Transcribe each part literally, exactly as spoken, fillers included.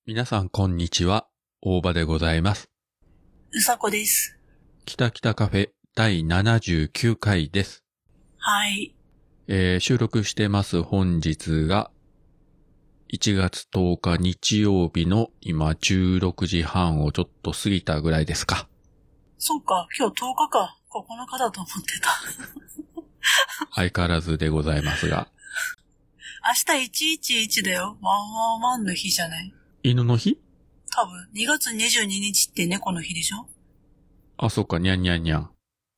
皆さんこんにちは、大場でございます。 うさこです。 北北カフェだいななじゅうきゅうかいです。 はい。 えー、収録してます本日がいちがつとおか日曜日の今じゅうろくじはんをちょっと過ぎたぐらいですか。 そうか、今日とおかか、ここのかだと思ってた。 相変わらずでございますが。 明日いちいちいちだよ。ワンワンワンの日じゃない？ 犬の日？ 多分、にがつにじゅうににちって猫の日でしょ？ あ、そっか、にゃんにゃんにゃん。 うん。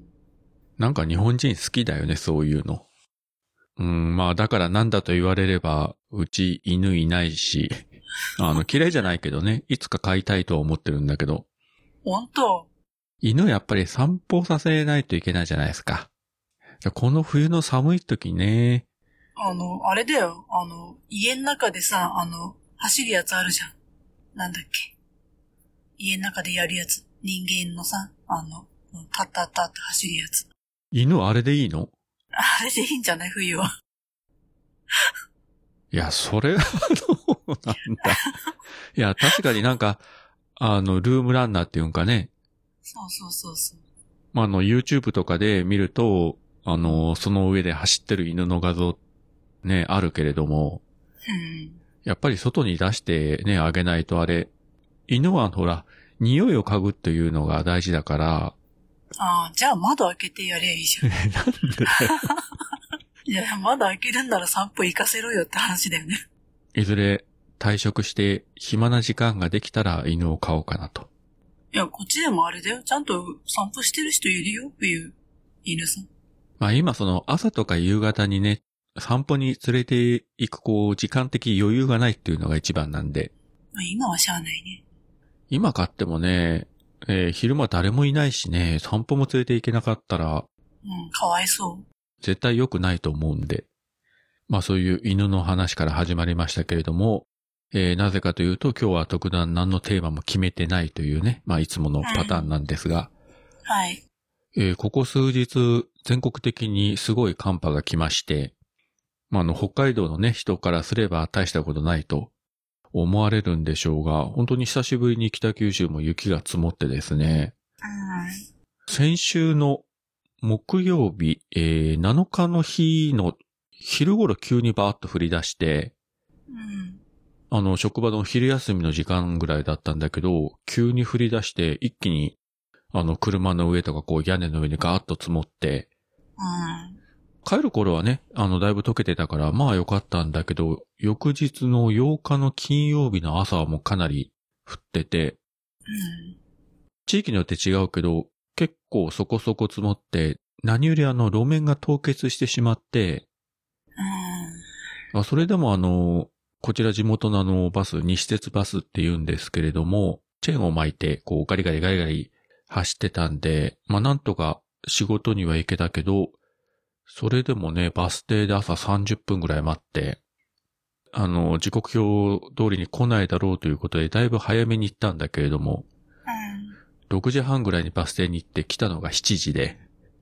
なんか日本人好きだよね、そういうの。うん、まあだからなんだと言われれば、うち犬いないし、あの、嫌いじゃないけどね、いつか飼いたいとは思ってるんだけど。 ほんと？ 犬やっぱり散歩させないといけないじゃないですか。この冬の寒い時ね。 あの、あれだよ。あの、家の中でさ、あの、走るやつあるじゃん。なんだっけ。家の中でやるやつ。人間のさ、あの、タッタッタって走るやつ。 犬あれでいいの？ あれでいいんじゃない？冬は。 いや、それはどうなんだ。いや、確かになんか、あの、ルームランナーっていうんかね。 そうそうそうそう。 まあ、あの、YouTube とかで見ると、あの、その上で走ってる犬の画像、ね、あるけれども、 うん。 やっぱり外に出してね、あげないとあれ、犬はほら、匂いを嗅ぐっていうのが大事だから。 ああ、じゃあ窓開けてやりゃいいじゃん。 なんでだよ。 いや、窓開けるんなら散歩行かせろよって話だよね。 いずれ退職して暇な時間ができたら犬を飼おうかなと。 いや、こっちでもあれだよ。ちゃんと散歩してる人いるよ、冬。犬さん。 まあ今その朝とか夕方にね、散歩に連れて行くこう時間的余裕がないっていうのが一番なんで。 まあ、今はしゃあないね。 今飼ってもね、えー、昼間誰もいないしね、散歩も連れて行けなかったら、 うん、かわいそう。 絶対良くないと思うんで。まあそういう犬の話から始まりましたけれども、えー、なぜかというと今日は特段何のテーマも決めてないというね、まあいつものパターンなんですが、 うん、はい。 えー、ここ数日全国的にすごい寒波が来まして、まあ、あの北海道のね人からすれば大したことないと思われるんでしょうが、本当に久しぶりに北九州も雪が積もってですね、 うん、 先週の木曜日、えー、なのかの日の昼頃急にバーッと降り出して、 うん、 あの、職場の昼休みの時間ぐらいだったんだけど、急に降り出して、一気に、あの、車の上とかこう屋根の上にガーッと積もって、 うん、 帰る頃はね、あの、だいぶ溶けてたから、まあよかったんだけど、翌日のようかの金曜日の朝はもうかなり降ってて、 うん、 地域によって違うけど、結構そこそこ積もって、何よりあの、路面が凍結してしまって、 うん、 それでもあの、こちら地元のあのバス、西鉄バスって言うんですけれども、チェーンを巻いて、こうガリガリガリガリ走ってたんで、まあなんとか仕事には行けたけど、それでもね、バス停で朝さんじゅっぷんぐらい待って、あの、時刻表通りに来ないだろうということで、だいぶ早めに行ったんだけれども、 うん、 ろくじはんぐらいにバス停に行って来たのがしちじで、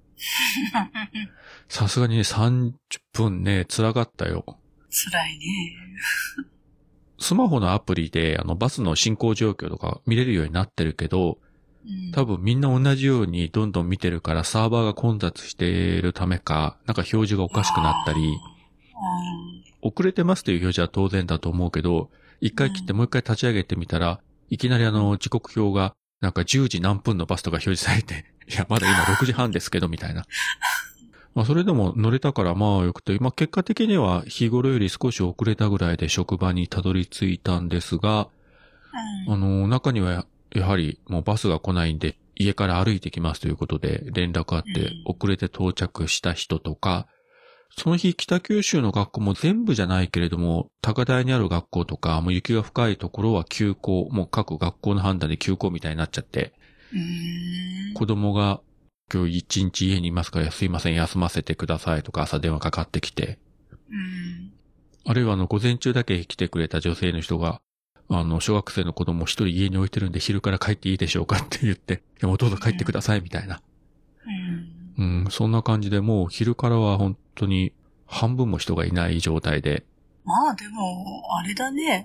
さすがにね、さんじゅっぷんね、辛かったよ。 辛いね。 スマホのアプリであのバスの進行状況とか見れるようになってるけど、 うん、 多分みんな同じようにどんどん見てるからサーバーが混雑しているためか、なんか表示がおかしくなったり、 うん、 遅れてますという表示は当然だと思うけど、一回切ってもう一回立ち上げてみたら、いきなりあの時刻表がなんかじゅうじ何分のバスとか表示されて、いやまだ今ろくじはんですけどみたいな。まあそれでも乗れたからまあよくて、まあ結果的には日頃より少し遅れたぐらいで職場にたどり着いたんですが、 うん、 あの、中にはやはりもうバスが来ないんで家から歩いてきますということで連絡あって遅れて到着した人とか、その日北九州の学校も全部じゃないけれども、高台にある学校とか、もう雪が深いところは休校、もう各学校の判断で休校みたいになっちゃって、 うん、 子供が今日一日家にいますからすいません休ませてくださいとか朝電話かかってきて、 うん、 あるいはあの午前中だけ来てくれた女性の人が、あの小学生の子供一人家に置いてるんで昼から帰っていいでしょうかって言って、いやもうどうぞ帰ってくださいみたいな。うん、うん、そんな感じでもう昼からは本当に半分も人がいない状態で。 まあでも、あれだね。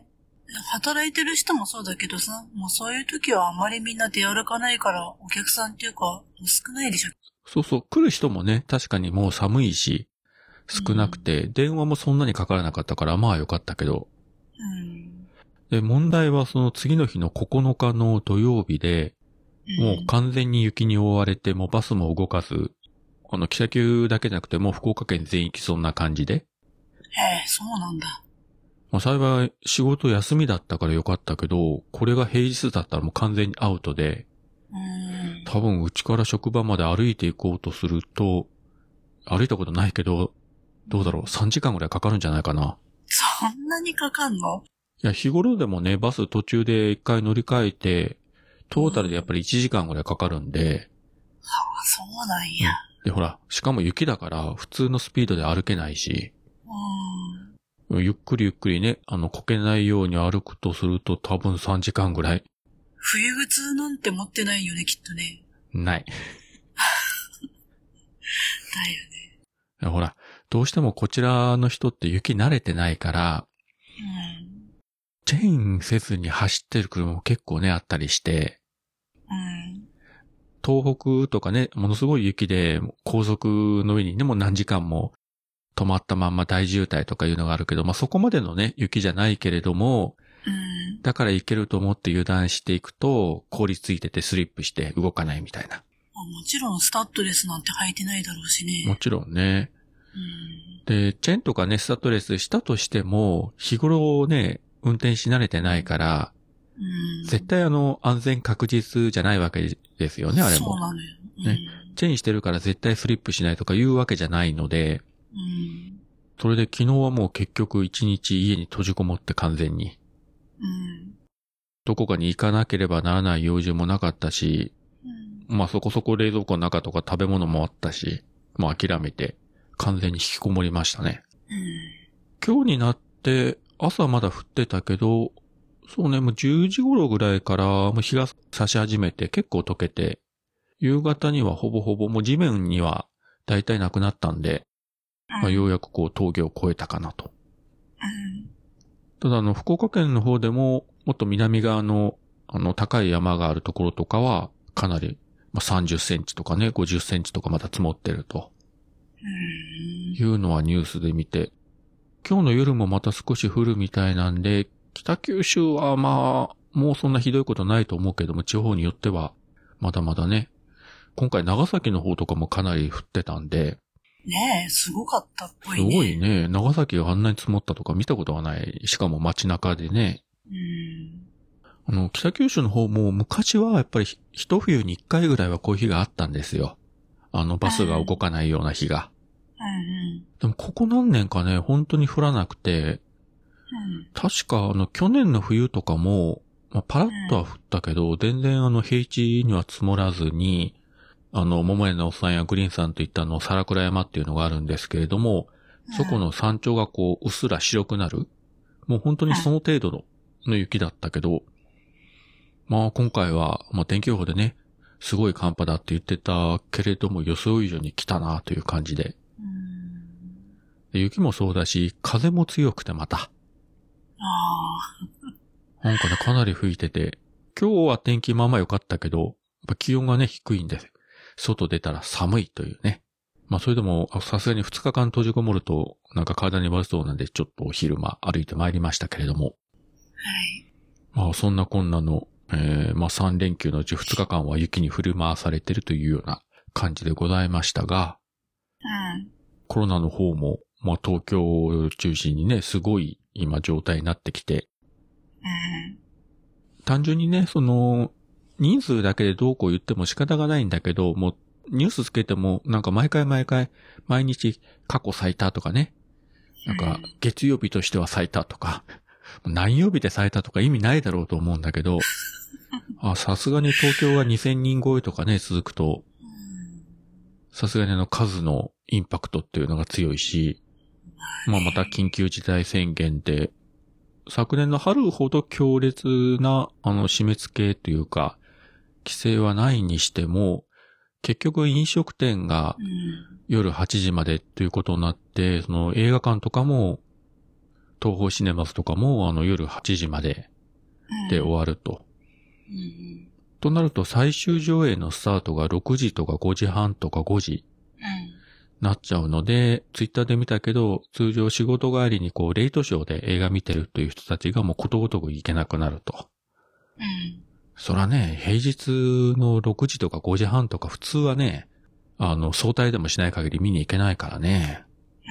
働いてる人もそうだけどさ、もうそういう時はあまりみんな出歩かないから、お客さんっていうか、もう少ないでしょ。 そうそう、来る人もね、確かにもう寒いし、少なくて、うん、電話もそんなにかからなかったから、まあよかったけど。 うん、 で、問題はその次の日のここのかの土曜日で、うん、もう完全に雪に覆われて、もうバスも動かず、あの、北九だけじゃなくて、もう福岡県全域そんな感じで。 へえ、そうなんだ。 まあ幸い仕事休みだったからよかったけど、これが平日だったらもう完全にアウトで、 うん、 多分うちから職場まで歩いて行こうとすると、歩いたことないけど、どうだろう、さんじかんぐらいかかるんじゃないかな。 そんなにかかんの？ いや、日頃でもね、バス途中で一回乗り換えて、トータルでやっぱりいちじかんぐらいかかるんで。 はあ、そうなんや、 うん。で、ほら、しかも雪だから普通のスピードで歩けないし。 うん。 ゆっくりゆっくりね、あの、こけないように歩くとすると多分さんじかんぐらい。 冬靴なんて持ってないよね、きっとね。 ない。 だよね。 いやほら、どうしてもこちらの人って雪慣れてないから、 うん、 チェーンせずに走ってる車も結構ね、あったりして、 うん、 東北とかね、ものすごい雪で高速の上にね、もう何時間も止まったまんま大渋滞とかいうのがあるけど、まあ、そこまでのね、雪じゃないけれども、 うん、 だから行けると思って油断していくと、凍りついててスリップして動かないみたいな。 もちろんスタッドレスなんて履いてないだろうしね。 もちろんね。 うん、 で、チェーンとかね、スタッドレスしたとしても、日頃ね、運転し慣れてないから、 うん、 絶対あの、安全確実じゃないわけですよね、あれも。 そうなのよ。うん、 ね。チェーンしてるから絶対スリップしないとかいうわけじゃないので、 うん、 それで昨日はもう結局一日家に閉じこもって完全に。 うん、 どこかに行かなければならない用事もなかったし、うん、まあそこそこ冷蔵庫の中とか食べ物もあったし、まあ諦めて完全に引きこもりましたね。 うん、 今日になって朝まだ降ってたけど、そうね、もうじゅうじ頃ぐらいからもう日が差し始めて結構溶けて、夕方にはほぼほぼもう地面には大体なくなったんで、 うん、 まあ、ようやくこう峠を越えたかなと。 うん、 ただあの福岡県の方でももっと南側のあの高い山があるところとかはかなり、まあ、さんじゅっセンチとかねごじゅっセンチとかまだ積もってると、うん、いうのはニュースで見て、今日の夜もまた少し降るみたいなんで、北九州はまあもうそんなひどいことないと思うけども、地方によってはまだまだね、今回長崎の方とかもかなり降ってたんで、 ねえ、すごかったっぽいね。 すごいね。長崎があんなに積もったとか見たことがない。しかも街中でね。 うん。 あの、北九州の方も昔はやっぱり一冬に一回ぐらいはこういう日があったんですよ。あのバスが動かないような日が。 うんうん、 でもここ何年かね、本当に降らなくて、うん、確かあの去年の冬とかも、まあ、パラッとは降ったけど、うん、全然あの平地には積もらずに、あの、桃屋のおっさんやグリーンさんといったあの、皿倉山っていうのがあるんですけれども、うん、そこの山頂がこう、うっすら白くなる。もう本当にその程度の、の雪だったけど、まあ今回は、まあ天気予報でね、すごい寒波だって言ってたけれども、予想以上に来たなという感じで。うん、で雪もそうだし、風も強くてまた。 ああ。なんかね、かなり吹いてて、今日は天気まあまあ良かったけど、やっぱ気温がね、低いんです。外出たら寒いというね。まあそれでもさすがにふつかかん閉じこもるとなんか体に悪そうなんでちょっと昼間歩いてまいりましたけれども。はい。まあそんなこんなの、えー、まあさん連休のうちふつかかんは雪に振り回されてるというような感じでございましたが、うん。コロナの方もまあ東京を中心にね、すごい今状態になってきて、うん。単純にね、その、人数だけでどうこう言っても仕方がないんだけど、もうニュースつけてもなんか毎回毎回毎日過去最多とかね。なんか月曜日としては最多とか、何曜日で最多とか意味ないだろうと思うんだけど、あ、さすがに東京がにせんにん超えとかね続くと、さすがにあの数のインパクトっていうのが強いし、まあまた緊急事態宣言で、昨年の春ほど強烈なあの締め付けというか、規制はないにしても、結局飲食店が夜はちじまでということになって、その映画館とかも東宝シネマスとかもあの夜はちじまでで終わると。 うんうん、 となると最終上映のスタートがろくじとかごじはんとかごじなっちゃうので、ツイッターで見たけど、通常仕事帰りにこうレイトショーで映画見てるという人たちがもうことごとく行けなくなると。 うん、 そらね、平日のろくじとかごじはんとか普通はね、あの、早退でもしない限り見に行けないからね。 うん、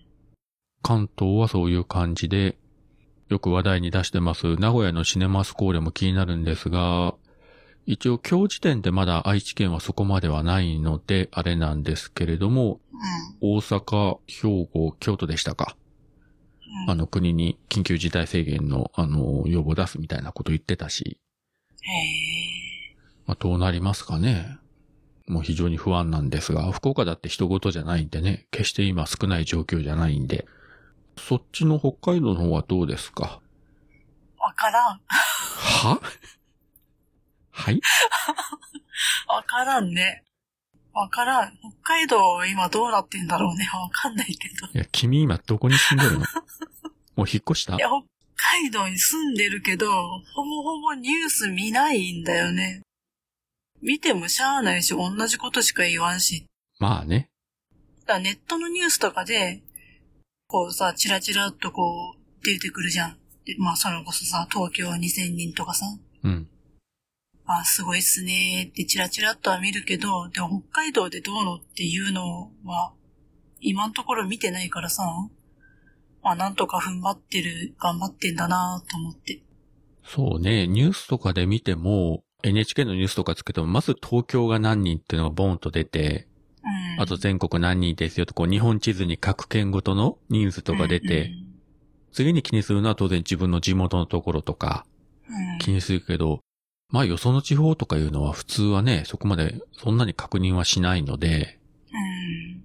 関東はそういう感じで、よく話題に出してます、名古屋のシネマスコーレも気になるんですが、一応今日時点でまだ愛知県はそこまではないので、あれなんですけれども、うん、大阪、兵庫、京都でしたか。うん、あの国に緊急事態宣言の、あの、要望を出すみたいなこと言ってたし。 へー。 まあ、どうなりますかね。もう非常に不安なんですが、福岡だって人事じゃないんでね、決して今少ない状況じゃないんで、そっちの北海道の方はどうですか？ わからん。 は？はいわからんね。わからん。北海道今どうなってんだろうね。わかんないけど。 いや、君今どこに住んでるの？もう引っ越した？ いや、北海道に住んでるけど、ほぼほぼニュース見ないんだよね。見てもしゃあないし、同じことしか言わんし。 まあね。 だからネットのニュースとかで、こうさ、チラチラっとこう、出てくるじゃん。でまあ、それこそさ、東京はにせんにんとかさ。 うん。 あ、すごいっすねーってチラチラっとは見るけど、でも北海道でどうのっていうのは、今のところ見てないからさ、まあ、なんとか踏ん張ってる、頑張ってんだなと思って。 そうね、ニュースとかで見ても、エヌエイチケー のニュースとかつけても、まず東京が何人っていうのがボーンと出て、うん、あと全国何人ですよと、こう日本地図に各県ごとの人数とか出て、うんうん、次に気にするのは当然自分の地元のところとか、気にするけど、うん、まあよその地方とかいうのは普通はね、そこまでそんなに確認はしないので、うん、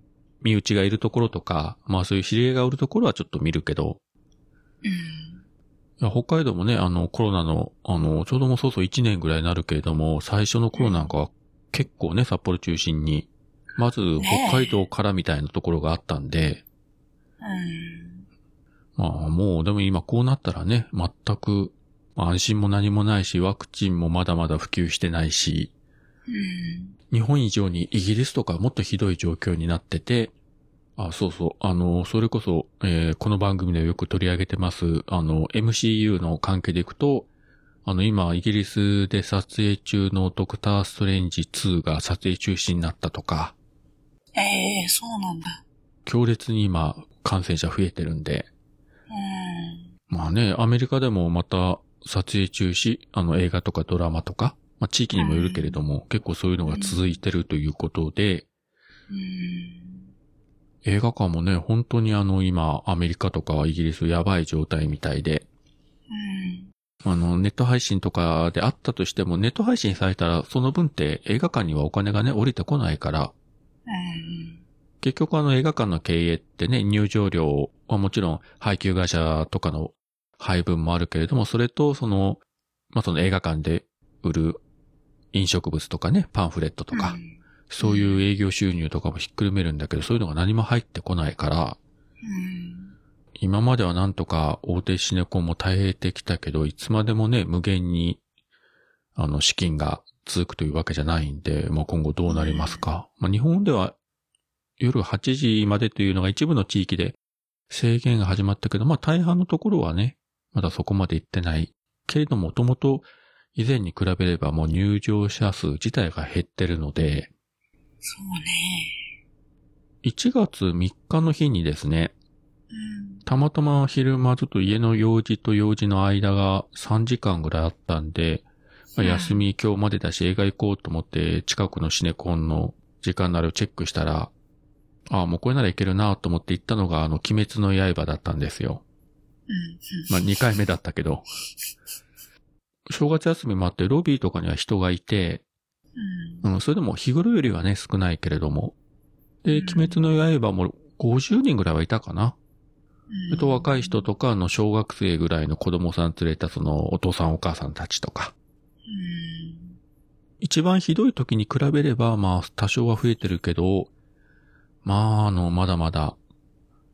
身内がいるところとか、まあそういう知り合いがおるところはちょっと見るけど、うん、いや北海道もね、あのコロナの、あの、ちょうどもうそうそういちねんぐらいになるけれども、最初の頃なんかは結構ね、札幌中心に、まず北海道からみたいなところがあったんで、うん、まあもうでも今こうなったらね、全く安心も何もないし、ワクチンもまだまだ普及してないし、うん、日本以上にイギリスとかもっとひどい状況になってて、あ、そうそう、あの、それこそ、えー、この番組でよく取り上げてます、あの、エムシーユー の関係でいくと、あの、今、イギリスで撮影中のドクターストレンジツーが撮影中止になったとか、 ええー、そうなんだ。 強烈に今、感染者増えてるんで、うん、まあね、アメリカでもまた撮影中止、あの、映画とかドラマとか、まあ地域にもよるけれども、うん、結構そういうのが続いてるということで、うん、映画館もね、本当にあの今、アメリカとかイギリスやばい状態みたいで、うん、あの、ネット配信とかであったとしても、ネット配信されたらその分って映画館にはお金がね、降りてこないから、うん、結局あの映画館の経営ってね、入場料はもちろん配給会社とかの配分もあるけれども、それとその、まあ、その映画館で売る飲食物とかね、パンフレットとか、うん、そういう営業収入とかもひっくるめるんだけど、そういうのが何も入ってこないから、うん、今まではなんとか大手シネコンも耐えてきたけど、いつまでもね、無限に、あの、資金が続くというわけじゃないんで、まあ、今後どうなりますか。うん、まあ、日本では夜はちじまでというのが一部の地域で制限が始まったけど、まあ、大半のところはね、まだそこまで行ってないけれども、もともと以前に比べればもう入場者数自体が減ってるので、 そうね。 いちがつみっかの日にですね、 うん、 たまたま昼間ちょっと家の用事と用事の間がさんじかんぐらいあったんで、まあ、休み今日までだし映画行こうと思って近くのシネコンの時間なりをチェックしたら、ああ、もうこれならいけるなと思って行ったのがあの鬼滅の刃だったんですよ。 うん、 まあにかいめだったけど。正月休みもあってロビーとかには人がいて、うん、うん、それでも日頃よりはね少ないけれども。で、鬼滅の刃もごじゅうにんぐらいはいたかな。うん、あと若い人とか、あの小学生ぐらいの子供さん連れたそのお父さんお母さんたちとか。 うん、 一番ひどい時に比べればまあ多少は増えてるけど、まああのまだまだ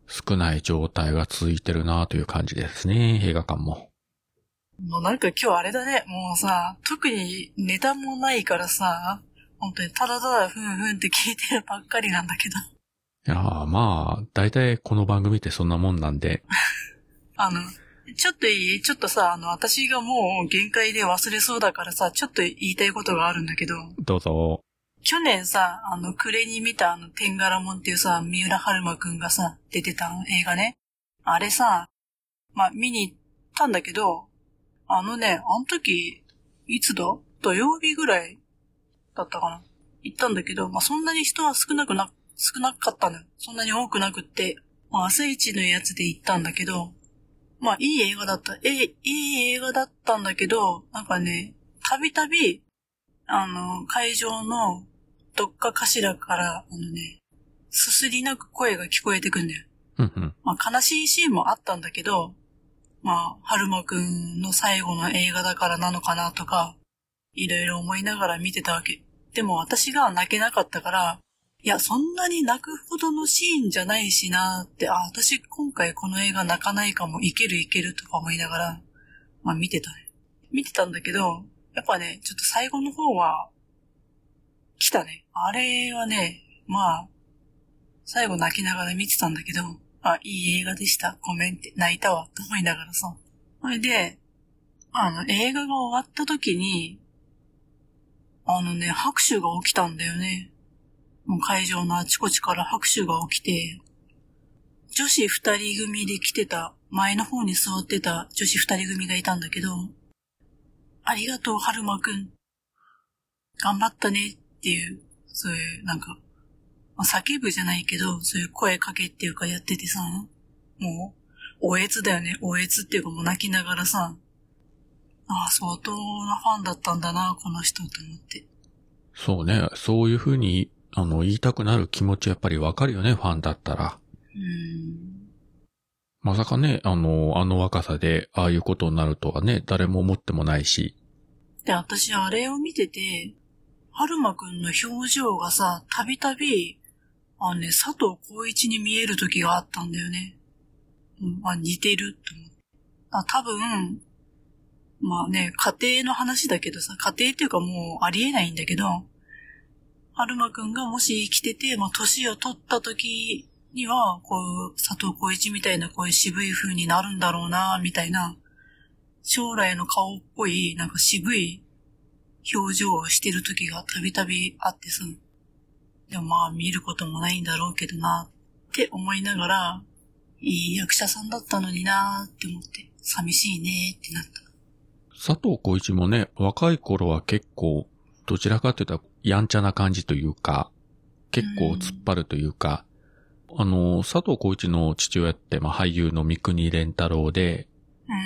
少ない状態が続いてるなという感じですね、映画館も。 もうなんか今日あれだね、もうさ、特にネタもないからさ、本当にただただふんふんって聞いてるばっかりなんだけど。 いやーまあ、だいたいこの番組ってそんなもんなんで。 あの、ちょっといい？ちょっとさ、あの、私がもう限界で忘れそうだからさ、ちょっと言いたいことがあるんだけど。 どうぞ。 去年さ、あの、暮れに見たあの、天柄門っていうさ、三浦春馬くんがさ、出てた映画ね。あれさ、まあ、見に行ったんだけど、あのね、あの時、いつだ？土曜日ぐらいだったかな。行ったんだけど、まあ、そんなに人は少なくな、少なかったのよ。そんなに多くなくって、まあ、朝一のやつで行ったんだけど、まあ、いい映画だった。え、いい映画だったんだけど、なんかね、たびたび、あの、会場のどっかかしらから、あのね、すすり泣く声が聞こえてくんだよ。 うんうん。 まあ、悲しいシーンもあったんだけど、まあ、春馬くんの最後の映画だからなのかなとか、いろいろ思いながら見てたわけ。でも私が泣けなかったから、いや、そんなに泣くほどのシーンじゃないしなーって、あ、私今回この映画泣かないかも、いけるいけるとか思いながら、まあ見てたね。見てたんだけど、やっぱね、ちょっと最後の方は、来たね。あれはね、まあ、最後泣きながら見てたんだけど、あ、いい映画でした。ごめんって、泣いたわ、と思いながらさ。それで、あの、映画が終わった時に、あのね、拍手が起きたんだよね。もう会場のあちこちから拍手が起きて、女子二人組で来てた、前の方に座ってた女子二人組がいたんだけど、ありがとう、春馬くん。頑張ったねっていう、そういう、なんか、まあ、叫ぶじゃないけど、そういう声かけっていうかやっててさ、もう、おえつだよね。おえつっていうかもう泣きながらさ、ああ、相当なファンだったんだな、この人と思って。 そうね、そういう風に、あの、言いたくなる気持ちやっぱりわかるよね、ファンだったら。 うーん。 まさかね、あの、あの若さで、ああいうことになるとはね、誰も思ってもないし。 で、私あれを見てて、春馬くんの表情がさ、たびたび、あのね、佐藤浩市に見える時があったんだよね。うん、あ、似てると思って。あ、多分、まあね、家庭の話だけどさ、家庭っていうかもうありえないんだけど、春馬くんがもし生きてて、まあ年を取った時には、こう、佐藤浩市みたいなこういう渋い風になるんだろうな、みたいな、将来の顔っぽい、なんか渋い表情をしてる時がたびたびあってさ、でもまあ見ることもないんだろうけどなって思いながら、いい役者さんだったのになって思って、寂しいねってなった。 佐藤浩市もね、若い頃は結構、どちらかというとやんちゃな感じというか、結構突っ張るというか、うん、あの、佐藤浩市の父親って、まあ俳優の三國連太郎で、 うんうん、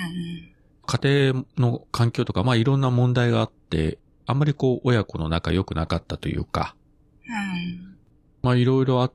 家庭の環境とか、まあいろんな問題があって、あんまりこう親子の仲良くなかったというか、 うん、 まあいろいろあって、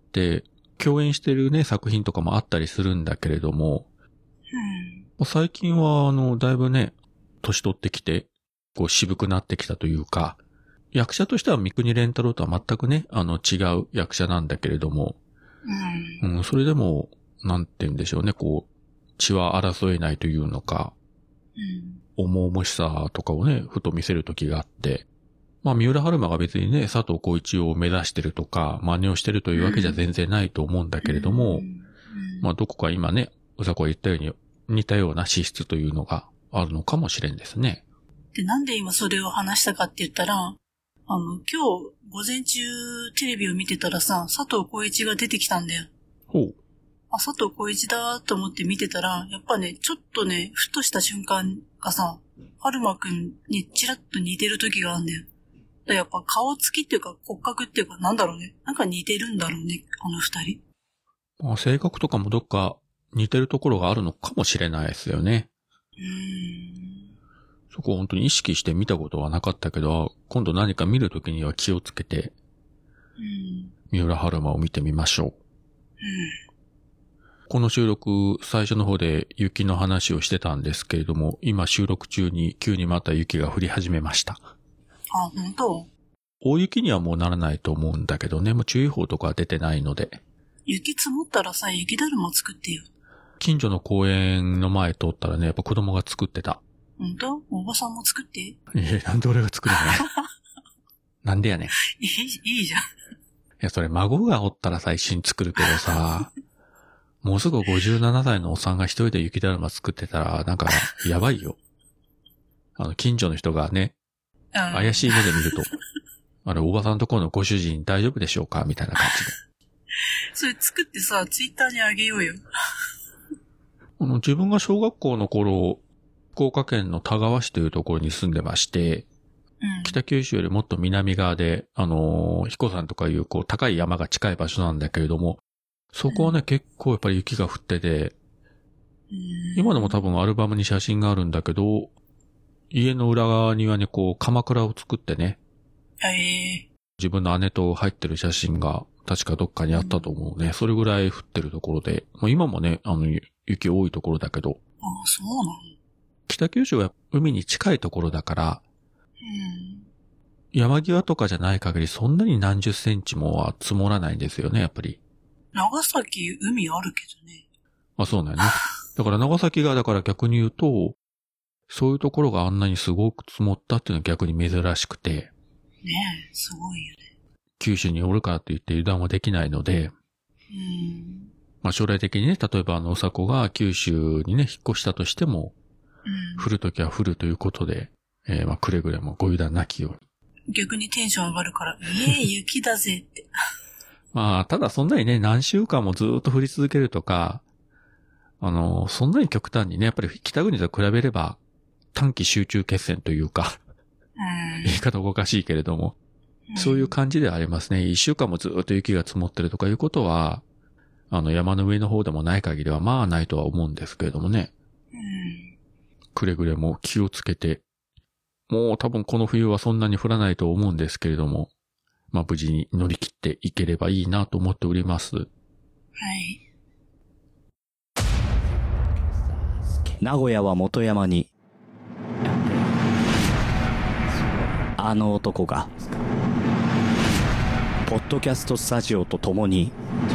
共演してるね、作品とかもあったりするんだけれども、うん、最近はあの、だいぶね、年取ってきて、こう渋くなってきたというか、役者としては三國連太郎とは全くね、あの違う役者なんだけれども、うんうん、それでも、なんて言うんでしょうね、こう、血は争えないというのか、うん、重々しさとかをね、ふと見せる時があって、まあ、三浦春馬が別にね、佐藤浩市を目指してるとか、真似をしてるというわけじゃ全然ないと思うんだけれども、うん、まあ、どこか今ね、うさこが言ったように似たような資質というのがあるのかもしれんですね。 で、なんで今それを話したかって言ったら、あの、今日午前中テレビを見てたらさ、佐藤浩市が出てきたんだよ。 ほう。 あ、佐藤浩市だと思って見てたら、やっぱね、ちょっとね、ふとした瞬間がさ、春馬くんにチラッと似てる時があるんだよ。だやっぱ顔つきっていうか骨格っていうかなんだろうね。なんか似てるんだろうね、あの二人。 まあ、性格とかもどっか似てるところがあるのかもしれないですよね。 うーん。 そこを本当に意識して見たことはなかったけど、今度何か見るときには気をつけて、うん、三浦春馬を見てみましょう。うん、この収録、最初の方で雪の話をしてたんですけれども、今収録中に急にまた雪が降り始めました。 あ、本当？ 大雪にはもうならないと思うんだけどね、もう注意報とかは出てないので。 雪積もったらさ、雪だるま作ってよ。 近所の公園の前通ったらね、やっぱ子供が作ってた。 ほんと？おばさんも作って。 いや、なんで俺が作るのなんでやねん。 いい、いいじゃん。いや、それ孫がおったらさ、一緒に作るけどさ、もうすぐごじゅうななさいのおっさんが一人で雪だるま作ってたら、なんか、やばいよ。あの、近所の人がね、怪しい目で見ると、あれ、おばさんとこのご主人大丈夫でしょうかみたいな感じで。 それ作ってさ、ツイッターにあげようよ。 あの、自分が小学校の頃、福岡県の田川市というところに住んでまして、うん、北九州よりもっと南側で、あのー、彦山とかいう、こう、高い山が近い場所なんだけれども、そこはね、うん、結構やっぱり雪が降ってて、うん、今でも多分アルバムに写真があるんだけど、家の裏側にはね、こう、鎌倉を作ってね、 えー、 自分の姉と入ってる写真が、確かどっかにあったと思うね。うん、それぐらい降ってるところで、まあ、今もね、あの、雪多いところだけど。 ああ、そうなの？ 北九州は海に近いところだから、 うん、 山際とかじゃない限りそんなに何十センチもは積もらないんですよね、やっぱり。 長崎、海あるけどね。 あ、そうなんよね。だから長崎がだから逆に言うと、そういうところがあんなにすごく積もったっていうのは逆に珍しくて。ねえ、すごいよね。 九州におるからといって油断はできないので、 うん、 まあ将来的にね、例えばあのおさこが九州にね、引っ越したとしても、 うん、 降るときは降るということで、えー、まあくれぐれもご油断なきように。 逆にテンション上がるから、ええ、雪だぜって。 まあ、ただそんなにね、何週間もずっと降り続けるとか、あの、そんなに極端にね、やっぱり北国と比べれば、短期集中決戦というか、 うん、 言い方おかしいけれども、うん、そういう感じではありますね。一週間もずっと雪が積もってるとかいうことは、あの、山の上の方でもない限りは、まあないとは思うんですけれどもね。 うん、 くれぐれも気をつけて、もう多分この冬はそんなに降らないと思うんですけれども、まあ無事に乗り切っていければいいなと思っております。はい。 名古屋は元山に、あの男が、ポッドキャストスタジオと共に、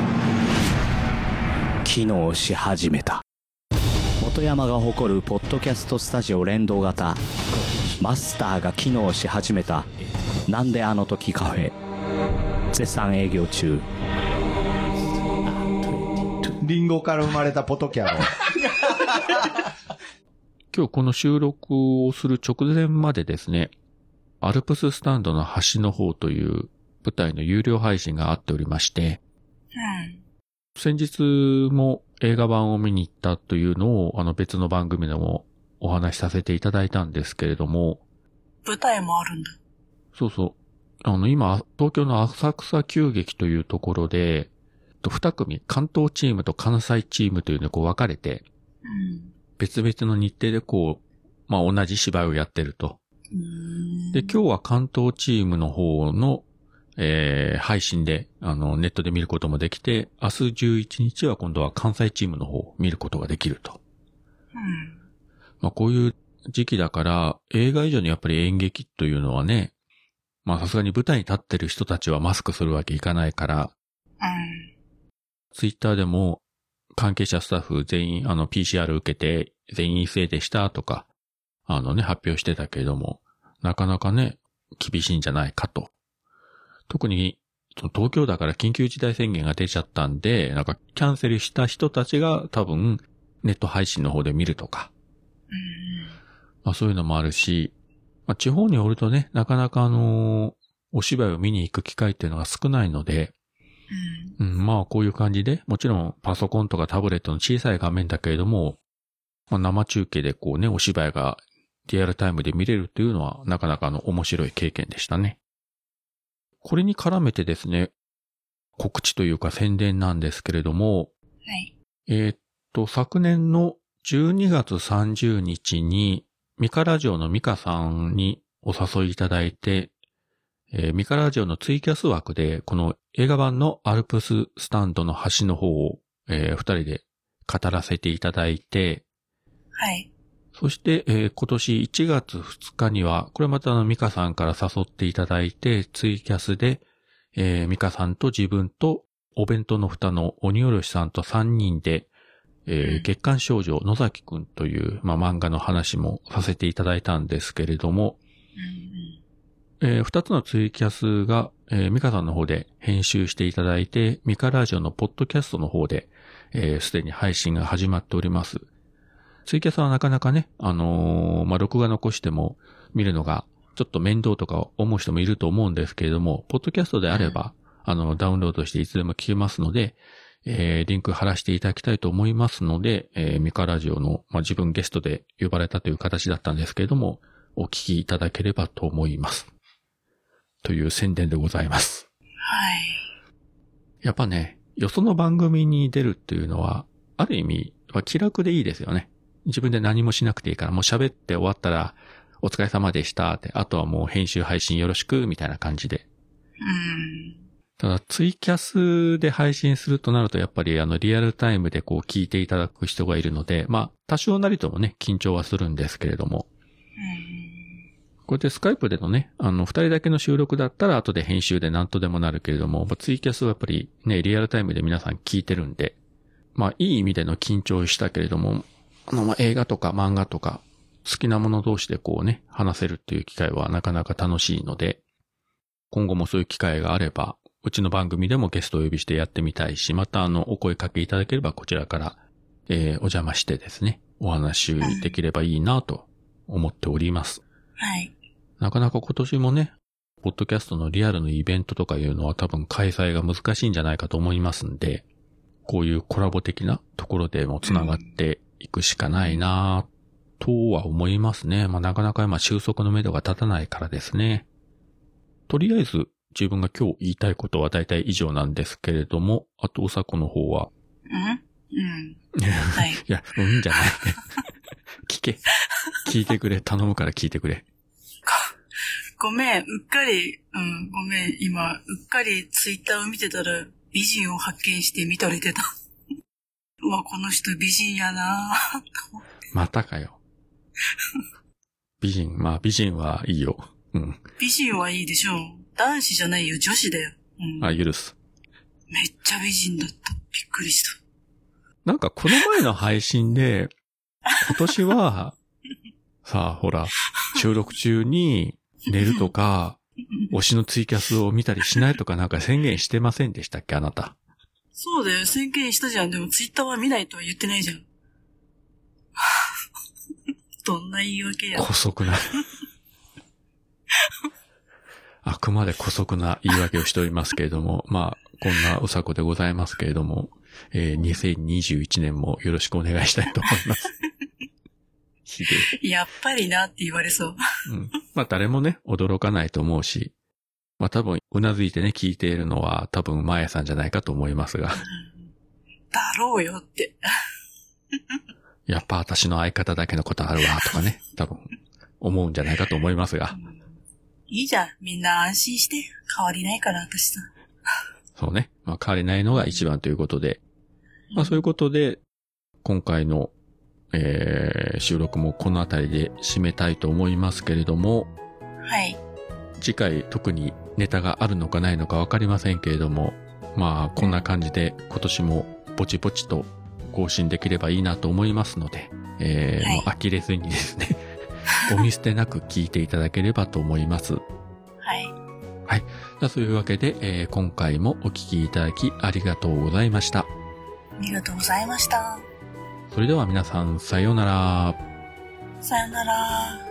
機能し始めた。元山が誇るポッドキャストスタジオ連動型、マスターが機能し始めた、なんであの時カフェ、絶賛営業中。 リンゴから生まれたポトキャロ。 今日この収録をする直前までですね、アルプススタンドの端の方という舞台の有料配信があっておりまして、 うん、 先日も映画版を見に行ったというのをあの別の番組でもお話しさせていただいたんですけれども、 舞台もあるんだ。 そうそう。あの今、東京の浅草急劇というところで、二組、関東チームと関西チームというのでこう分かれて、 うん、 別々の日程でこう、まあ同じ芝居をやってると。 うーんで、今日は関東チームの方の、えー、配信で、あの、ネットで見ることもできて、明日じゅういちにちは今度は関西チームの方を見ることができると。 うん、 まあこういう時期だから、映画以上にやっぱり演劇というのはね、まあさすがに舞台に立ってる人たちはマスクするわけいかないから、 うん、 ツイッターでも関係者スタッフ全員あの ピーシーアール 受けて全員陰性でしたとか、あのね、発表してたけれども、なかなかね、厳しいんじゃないかと。特に、東京だから緊急事態宣言が出ちゃったんで、なんかキャンセルした人たちが多分ネット配信の方で見るとか。 うん、 まあそういうのもあるし、まあ地方におるとね、なかなかあのー、お芝居を見に行く機会っていうのが少ないので、 うん、 うん、まあこういう感じで、もちろんパソコンとかタブレットの小さい画面だけれども、まあ、生中継でこうね、お芝居がリアルタイムで見れるっていうのはなかなかあの面白い経験でしたね。これに絡めてですね、告知というか宣伝なんですけれども、 はい。 えー、っと、昨年のじゅうにがつさんじゅうにちにミカラジオのミカさんにお誘いいただいて、えー、ミカラジオのツイキャス枠でこの映画版のアルプススタンドの端の方を、えー、二人で語らせていただいて、 はい。 そして、えー、今年いちがつふつかには、これまたあのミカさんから誘っていただいて、ツイキャスで、えー、ミカさんと自分とお弁当の蓋の鬼おろしさんとさんにんで、えー、月刊少女野崎くんという、まあ、漫画の話もさせていただいたんですけれども、えー、二つのツイキャスが、えー、ミカさんの方で編集していただいて、ミカラジオのポッドキャストの方で、えー、すでに配信が始まっております。ツイキャスはなかなかね、あのー、まあ、録画残しても見るのがちょっと面倒とか思う人もいると思うんですけれども、ポッドキャストであれば、あの、ダウンロードしていつでも聞けますので、えー、リンク貼らせていただきたいと思いますので、えー、ミカラジオの、まあ、自分ゲストで呼ばれたという形だったんですけれども、お聞きいただければと思います。という宣伝でございます。 はい。 やっぱね、よその番組に出るっていうのは、ある意味、気楽でいいですよね。自分で何もしなくていいから、もう喋って終わったら、お疲れ様でしたって、あとはもう編集配信よろしく、みたいな感じで。 うん。 ただ、ツイキャスで配信するとなると、やっぱりあの、リアルタイムでこう聞いていただく人がいるので、まあ、多少なりともね、緊張はするんですけれども。 うん、 こうやってスカイプでのね、あの、二人だけの収録だったら後で編集で何とでもなるけれども、ツイキャスはやっぱりね、リアルタイムで皆さん聞いてるんで、まあ、いい意味での緊張したけれども、あの、まあ、映画とか漫画とか、好きなもの同士でこうね、話せるっていう機会はなかなか楽しいので、今後もそういう機会があれば、うちの番組でもゲストをお呼びしてやってみたいし、またあの、お声かけいただければこちらから、えー、お邪魔してですね、お話できればいいなと思っております。 はい。 なかなか今年もね、ポッドキャストのリアルのイベントとかいうのは多分開催が難しいんじゃないかと思いますんで、こういうコラボ的なところでもつながっていくしかないなとは思いますね。まあなかなか今収束の目処が立たないからですね。とりあえず自分が今日言いたいことは大体以上なんですけれども、あとうさこの方は。 うんうん。はい。 いや、うんじゃない。聞け。聞いてくれ。頼むから聞いてくれ。 ごめん、うっかり、うん、ごめん、今、うっかりツイッターを見てたら美人を発見して見とれてた。うわ、この人美人やなぁ。 またかよ。美人、まあ美人はいいよ。うん。 美人はいいでしょう。男子じゃないよ、女子だよ。うん、 あ、許す。 めっちゃ美人だった。びっくりした。 なんかこの前の配信で、今年は、さあほら、収録中に寝るとか、推しのツイキャスを見たりしないとかなんか宣言してませんでしたっけ、あなた。 そうだよ、宣言したじゃん。でもツイッターは見ないとは言ってないじゃん。どんな言い訳や。 姑息な。あくまで姑息な言い訳をしておりますけれども、まあ、こんなうさこでございますけれども、えー、にせんにじゅういちねんもよろしくお願いしたいと思います。ひでえ。 やっぱりなって言われそう。 うん。まあ誰もね、驚かないと思うし、まあ多分、うなずいてね、聞いているのは多分、まやさんじゃないかと思いますが。 だろうよって。 やっぱ私の相方だけのことあるわ、とかね、多分、思うんじゃないかと思いますが。 いいじゃん。みんな安心して。変わりないから、私さ。 そうね。まあ変わりないのが一番ということで。まあそういうことで、今回の、えー、収録もこのあたりで締めたいと思いますけれども。 はい。 次回特にネタがあるのかないのかわかりませんけれども、まあこんな感じで今年もポチポチと更新できればいいなと思いますので、えーはい、もう呆れずにですね、お見捨てなく聞いていただければと思います。 はい。 はい。そういうわけで、えー、今回もお聞きいただきありがとうございました。 ありがとうございました。 それでは皆さん、さようなら。 さようなら。